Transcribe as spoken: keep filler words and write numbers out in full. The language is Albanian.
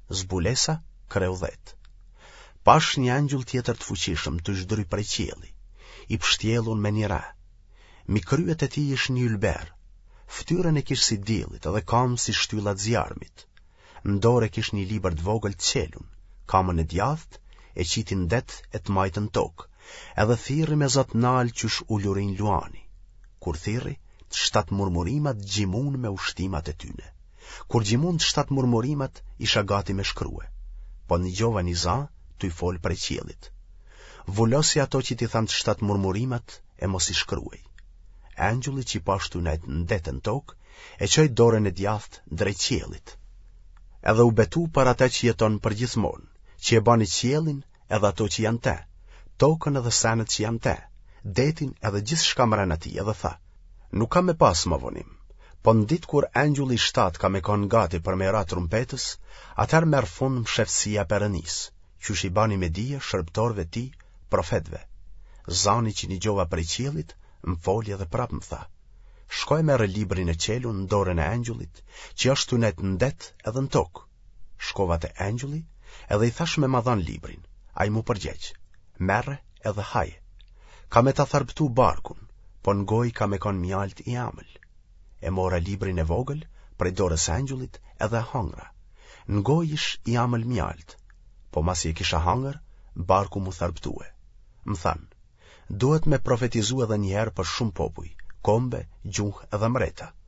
Zbulesa kreu dhjetë. Pash një angjull tjetër të fuqishëm të zhdry prej qielli, i pështjellun me një ra. Mi kryet e tij ish një ylber, ftyrën e kish si diellit edhe kam si shtyllat zjarmit. Në dorë kish një libër të vogël të qelun, kamën e djathtë, e qitin det e të majtën tokë, edhe thirri me zot nal qysh ulurin luani. Kur thirri, të shtatë murmurimat gjimun me ushtimat e tyne. Kur gjimun të shtatë murmurimat, isha gati me shkrue, po një gjova një za, të i fol prej qiellit. Vullosi ato që ti than të shtatë murmurimat, e mos i shkruaj. Angjulli që i pashtu nejt në detën tokë, e qoj dorën e djathtë drejt qiellit. Edhe u betu për ata që jeton për gjithmonë, që e bani qiellin edhe ato që janë te, tokën edhe senet që janë te, detin edhe gjithë shka mren ati, edhe tha, nuk ka me pas më vonim, po në ditë kur angjulli shtatë ka me kon gati për me ra trumpetës, atër merë fund më sheftësia Perënis, që shi bani me dije shërptorve ti, profetve. Zani që një gjova prej qiellit, më foli edhe prap më tha, shkoj merë librin e qelun në dorën e angjullit, që është tunet në det edhe në tokë. Shkova te angjulli, edhe i thash me ma dhan librin, a i mu përgjeq, merre edhe haje. Ka me ta tharbtu barkun, po në goj ka me kon mjalt i amël. E mora librin e vogël, prej dorës angjullit edhe hangra. Në goj ish i amël mjalt, po masi e kisha hangër, barku mu tharbtue. Më than, duhet me profetizu edhe njëherë për shumë popuj, kombe, gjuhë edhe mreta.